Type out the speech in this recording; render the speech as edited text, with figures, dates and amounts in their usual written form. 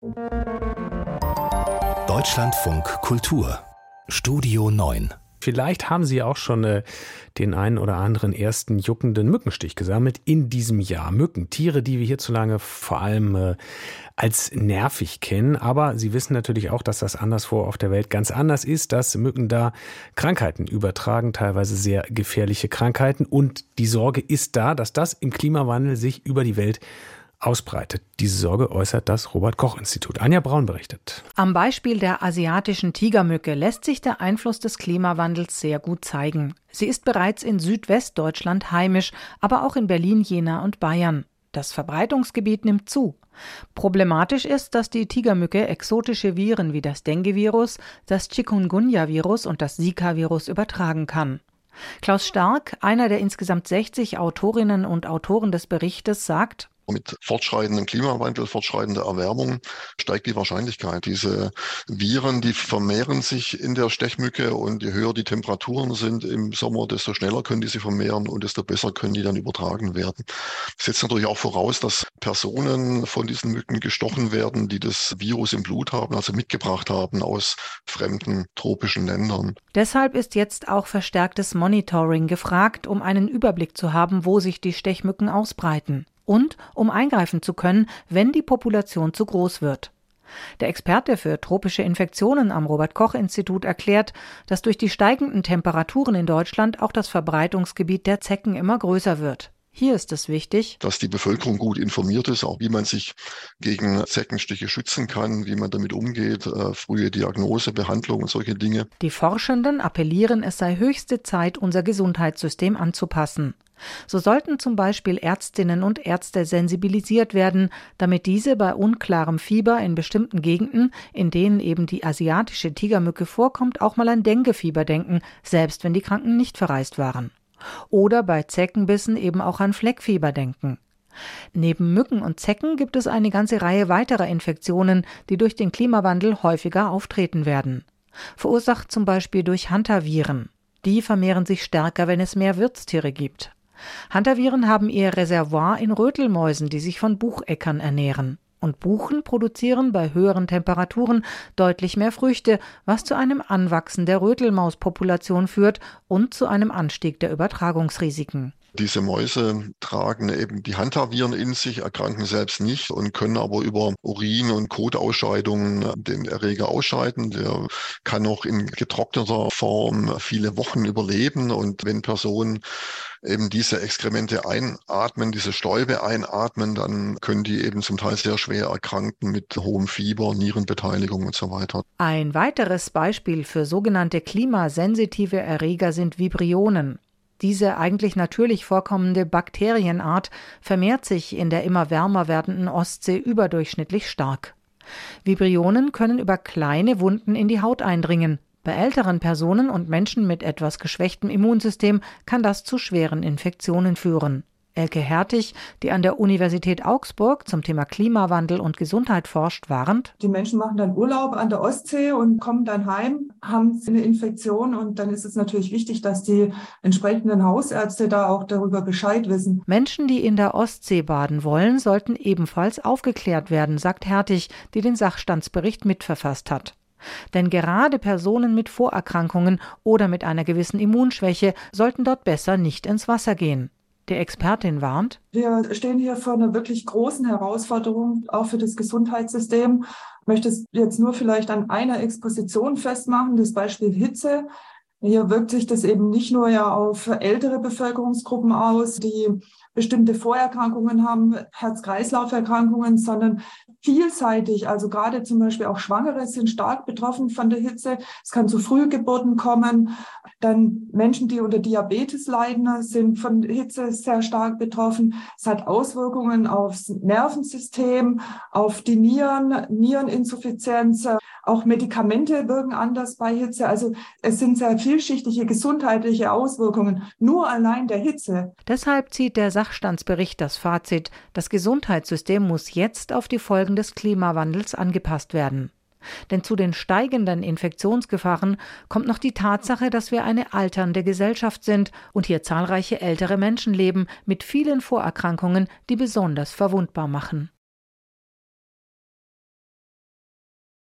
Deutschlandfunk Kultur Studio 9. Vielleicht haben Sie auch schon den einen oder anderen ersten juckenden Mückenstich gesammelt in diesem Jahr. Mücken, Tiere, die wir hierzulande vor allem als nervig kennen. Aber Sie wissen natürlich auch, dass das anderswo auf der Welt ganz anders ist, dass Mücken da Krankheiten übertragen, teilweise sehr gefährliche Krankheiten. Und die Sorge ist da, dass das im Klimawandel sich über die Welt ausbreitet. Diese Sorge äußert das Robert-Koch-Institut. Anja Braun berichtet. Am Beispiel der asiatischen Tigermücke lässt sich der Einfluss des Klimawandels sehr gut zeigen. Sie ist bereits in Südwestdeutschland heimisch, aber auch in Berlin, Jena und Bayern. Das Verbreitungsgebiet nimmt zu. Problematisch ist, dass die Tigermücke exotische Viren wie das Dengue-Virus, das Chikungunya-Virus und das Zika-Virus übertragen kann. Klaus Stark, einer der insgesamt 60 Autorinnen und Autoren des Berichtes, sagt: Mit fortschreitendem Klimawandel, fortschreitender Erwärmung steigt die Wahrscheinlichkeit. Diese Viren, die vermehren sich in der Stechmücke, und je höher die Temperaturen sind im Sommer, desto schneller können die sich vermehren und desto besser können die dann übertragen werden. Das setzt natürlich auch voraus, dass Personen von diesen Mücken gestochen werden, die das Virus im Blut haben, also mitgebracht haben aus fremden tropischen Ländern. Deshalb ist jetzt auch verstärktes Monitoring gefragt, um einen Überblick zu haben, wo sich die Stechmücken ausbreiten. Und um eingreifen zu können, wenn die Population zu groß wird. Der Experte für tropische Infektionen am Robert-Koch-Institut erklärt, dass durch die steigenden Temperaturen in Deutschland auch das Verbreitungsgebiet der Zecken immer größer wird. Hier ist es wichtig, dass die Bevölkerung gut informiert ist, auch wie man sich gegen Zeckenstiche schützen kann, wie man damit umgeht, frühe Diagnose, Behandlung und solche Dinge. Die Forschenden appellieren, es sei höchste Zeit, unser Gesundheitssystem anzupassen. So sollten zum Beispiel Ärztinnen und Ärzte sensibilisiert werden, damit diese bei unklarem Fieber in bestimmten Gegenden, in denen eben die asiatische Tigermücke vorkommt, auch mal an Denguefieber denken, selbst wenn die Kranken nicht verreist waren. Oder bei Zeckenbissen eben auch an Fleckfieber denken. Neben Mücken und Zecken gibt es eine ganze Reihe weiterer Infektionen, die durch den Klimawandel häufiger auftreten werden. Verursacht zum Beispiel durch Hantaviren. Die vermehren sich stärker, wenn es mehr Wirtstiere gibt. Hantaviren haben ihr Reservoir in Rötelmäusen, die sich von Bucheckern ernähren. Und Buchen produzieren bei höheren Temperaturen deutlich mehr Früchte, was zu einem Anwachsen der Rötelmauspopulation führt und zu einem Anstieg der Übertragungsrisiken. Diese Mäuse tragen eben die Hantaviren in sich, erkranken selbst nicht und können aber über Urin- und Kotausscheidungen den Erreger ausscheiden. Der kann auch in getrockneter Form viele Wochen überleben, und wenn Personen eben diese Exkremente einatmen, diese Stäube einatmen, dann können die eben zum Teil sehr schwer erkranken mit hohem Fieber, Nierenbeteiligung und so weiter. Ein weiteres Beispiel für sogenannte klimasensitive Erreger sind Vibrionen. Diese eigentlich natürlich vorkommende Bakterienart vermehrt sich in der immer wärmer werdenden Ostsee überdurchschnittlich stark. Vibrionen können über kleine Wunden in die Haut eindringen. Bei älteren Personen und Menschen mit etwas geschwächtem Immunsystem kann das zu schweren Infektionen führen. Elke Hertig, die an der Universität Augsburg zum Thema Klimawandel und Gesundheit forscht, warnt: Die Menschen machen dann Urlaub an der Ostsee und kommen dann heim, haben eine Infektion, und dann ist es natürlich wichtig, dass die entsprechenden Hausärzte da auch darüber Bescheid wissen. Menschen, die in der Ostsee baden wollen, sollten ebenfalls aufgeklärt werden, sagt Hertig, die den Sachstandsbericht mitverfasst hat. Denn gerade Personen mit Vorerkrankungen oder mit einer gewissen Immunschwäche sollten dort besser nicht ins Wasser gehen. Die Expertin warnt: Wir stehen hier vor einer wirklich großen Herausforderung, auch für das Gesundheitssystem. Ich möchte es jetzt nur vielleicht an einer Exposition festmachen, das Beispiel Hitze. Hier wirkt sich das eben nicht nur ja auf ältere Bevölkerungsgruppen aus, die bestimmte Vorerkrankungen haben, Herz-Kreislauf-Erkrankungen, sondern vielseitig. Also gerade zum Beispiel auch Schwangere sind stark betroffen von der Hitze. Es kann zu Frühgeburten kommen. Dann Menschen, die unter Diabetes leiden, sind von Hitze sehr stark betroffen. Es hat Auswirkungen aufs Nervensystem, auf die Nieren, Niereninsuffizienz. Auch Medikamente wirken anders bei Hitze. Also es sind sehr vielschichtige gesundheitliche Auswirkungen, nur allein der Hitze. Deshalb zieht der Sachstandsbericht das Fazit: Das Gesundheitssystem muss jetzt auf die Folgen des Klimawandels angepasst werden. Denn zu den steigenden Infektionsgefahren kommt noch die Tatsache, dass wir eine alternde Gesellschaft sind und hier zahlreiche ältere Menschen leben mit vielen Vorerkrankungen, die besonders verwundbar machen.